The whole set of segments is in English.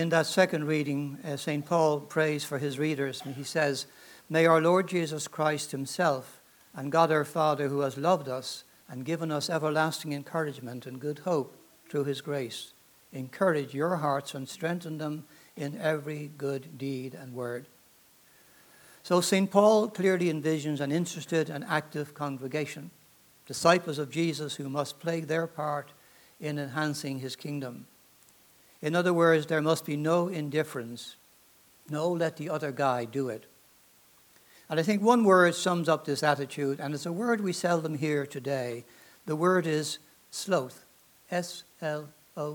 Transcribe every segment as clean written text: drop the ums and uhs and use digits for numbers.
in that second reading, St. Paul prays for his readers, and he says, "May our Lord Jesus Christ himself and God our Father, who has loved us and given us everlasting encouragement and good hope through his grace, encourage your hearts and strengthen them in every good deed and word." So St. Paul clearly envisions an interested and active congregation, disciples of Jesus who must play their part in enhancing his kingdom. In other words, there must be no indifference. No, let the other guy do it. And I think one word sums up this attitude, and it's a word we seldom hear today. The word is sloth. S-L-O-T-H.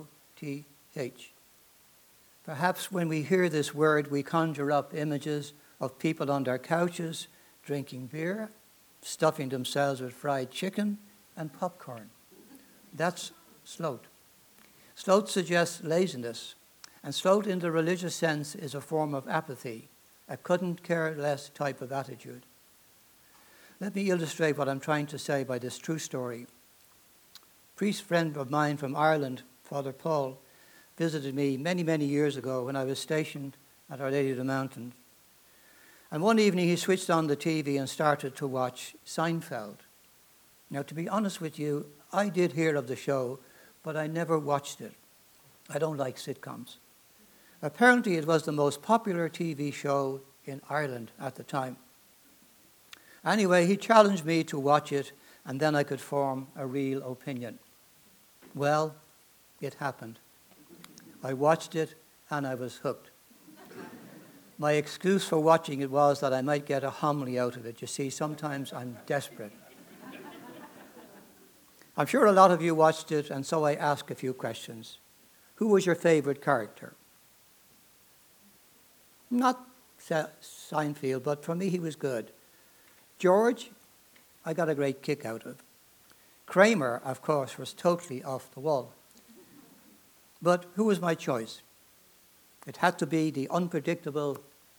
Perhaps when we hear this word, we conjure up images of people on their couches, drinking beer, stuffing themselves with fried chicken and popcorn. That's sloth. Sloth suggests laziness, and sloth in the religious sense is a form of apathy, a couldn't care less type of attitude. Let me illustrate what I'm trying to say by this true story. A priest friend of mine from Ireland, Father Paul, visited me many, many years ago when I was stationed at Our Lady of the Mountain. And one evening he switched on the TV and started to watch Seinfeld. Now, to be honest with you, I did hear of the show, but I never watched it. I don't like sitcoms. Apparently it was the most popular TV show in Ireland at the time. Anyway, he challenged me to watch it, and then I could form a real opinion. Well, it happened. I watched it, and I was hooked. My excuse for watching it was that I might get a homily out of it. You see, sometimes I'm desperate. I'm sure a lot of you watched it, and so I ask a few questions. Who was your favorite character? Not Seinfeld, but for me he was good. George, I got a great kick out of. Kramer, of course, was totally off the wall. But who was my choice? It had to be the unpredictable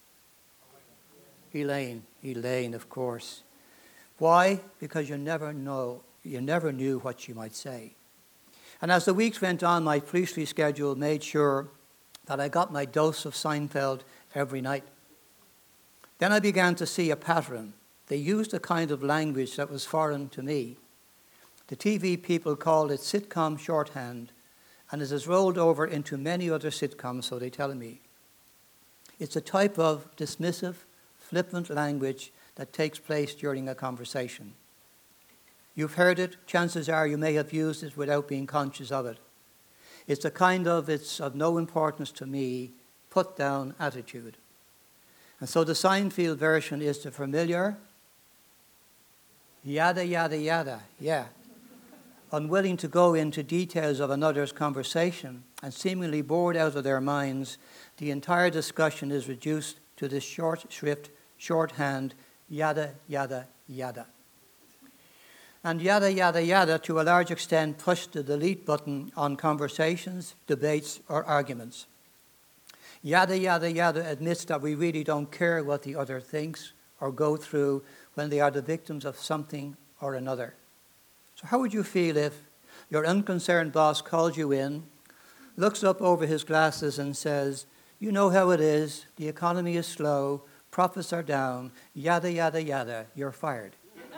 Elaine. Elaine, of course. Why? Because you never knew what she might say. And as the weeks went on, my priestly schedule made sure that I got my dose of Seinfeld every night. Then I began to see a pattern. They used a kind of language that was foreign to me. The TV people called it sitcom shorthand, and it has rolled over into many other sitcoms, so they tell me. It's a type of dismissive, flippant language that takes place during a conversation. You've heard it. Chances are you may have used it without being conscious of it. It's a kind of, it's of no importance to me, put-down attitude. And so the Seinfeld version is the familiar, yada, yada, yada, yeah. Unwilling to go into details of another's conversation and seemingly bored out of their minds, the entire discussion is reduced to this short shrift, shorthand, yada, yada, yada. And yada, yada, yada, to a large extent, push the delete button on conversations, debates, or arguments. Yada, yada, yada admits that we really don't care what the other thinks or go through when they are the victims of something or another. So how would you feel if your unconcerned boss calls you in, looks up over his glasses and says, "You know how it is, the economy is slow, profits are down, yada, yada, yada, you're fired."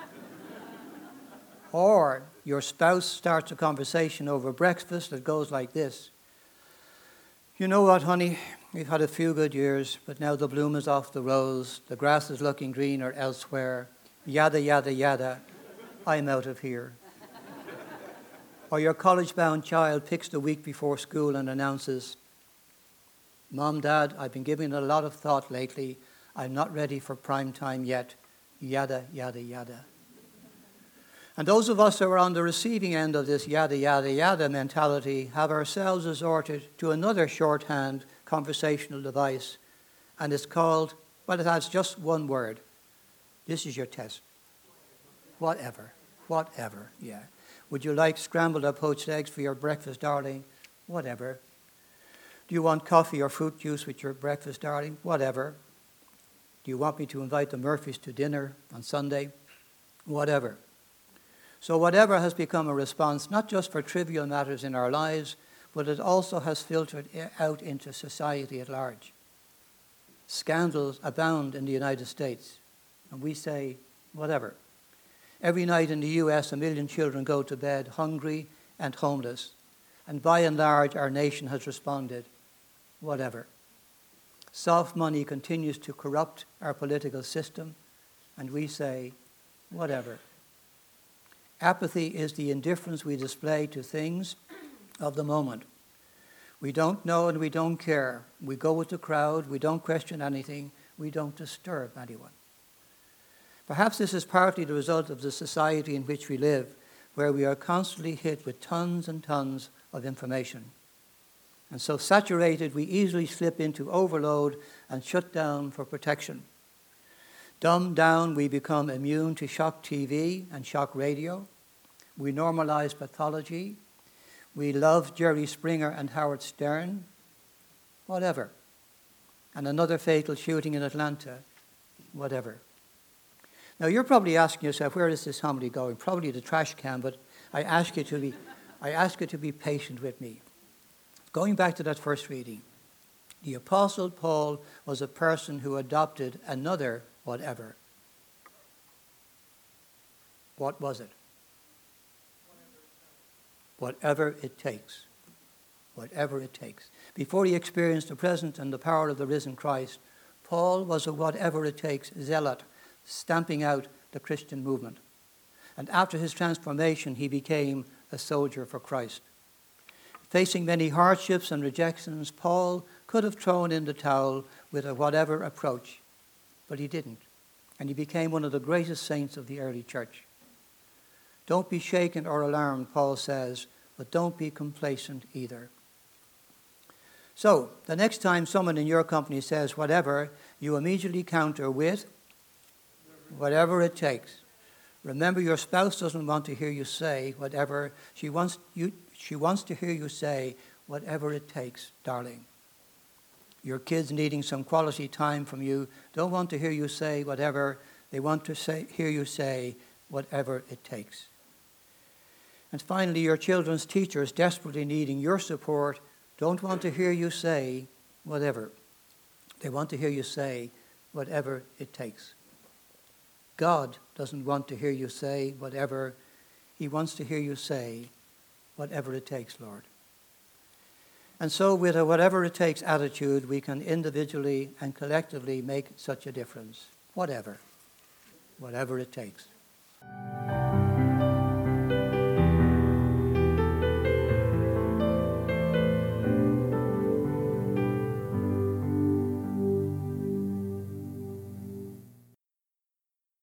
Or your spouse starts a conversation over breakfast that goes like this. "You know what, honey, we've had a few good years, but now the bloom is off the rose, the grass is looking greener elsewhere, yada, yada, yada, I'm out of here." Or your college-bound child picks the week before school and announces, "Mom, Dad, I've been giving it a lot of thought lately. I'm not ready for prime time yet. Yada, yada, yada." And those of us who are on the receiving end of this yada, yada, yada mentality have ourselves resorted to another shorthand conversational device, and it's called, well, it has just one word. This is your test. Whatever, yeah. Would you like scrambled or poached eggs for your breakfast, darling? Whatever. Do you want coffee or fruit juice with your breakfast, darling? Whatever. Do you want me to invite the Murphys to dinner on Sunday? Whatever. So whatever has become a response, not just for trivial matters in our lives, but it also has filtered out into society at large. Scandals abound in the United States, and we say, whatever. Every night in the US, 1 million children go to bed hungry and homeless, and by and large, our nation has responded, whatever. Soft money continues to corrupt our political system, and we say, whatever. Apathy is the indifference we display to things of the moment. We don't know and we don't care. We go with the crowd. We don't question anything. We don't disturb anyone. Perhaps this is partly the result of the society in which we live, where we are constantly hit with tons and tons of information. And so saturated, we easily slip into overload and shut down for protection. Dumbed down, we become immune to shock TV and shock radio. We normalize pathology. We love Jerry Springer and Howard Stern. Whatever. And another fatal shooting in Atlanta. Whatever. Now, you're probably asking yourself, where is this homily going? Probably the trash can, but I ask you to be patient with me. Going back to that first reading, the Apostle Paul was a person who adopted another whatever. What was it? Whatever it takes. Whatever it takes. Before he experienced the presence and the power of the risen Christ, Paul was a whatever it takes zealot, stamping out the Christian movement. And after his transformation, he became a soldier for Christ. Facing many hardships and rejections, Paul could have thrown in the towel with a whatever approach, but he didn't. And he became one of the greatest saints of the early church. Don't be shaken or alarmed, Paul says, but don't be complacent either. So, the next time someone in your company says whatever, you immediately counter with whatever it takes. Remember, your spouse doesn't want to hear you say whatever. She wants to hear you say whatever it takes, darling. Your kids needing some quality time from you don't want to hear you say whatever. They want to hear you say whatever it takes. And finally, your children's teachers desperately needing your support don't want to hear you say whatever. They want to hear you say whatever it takes. God doesn't want to hear you say whatever. He wants to hear you say whatever it takes, Lord. And so with a whatever it takes attitude, we can individually and collectively make such a difference. Whatever it takes.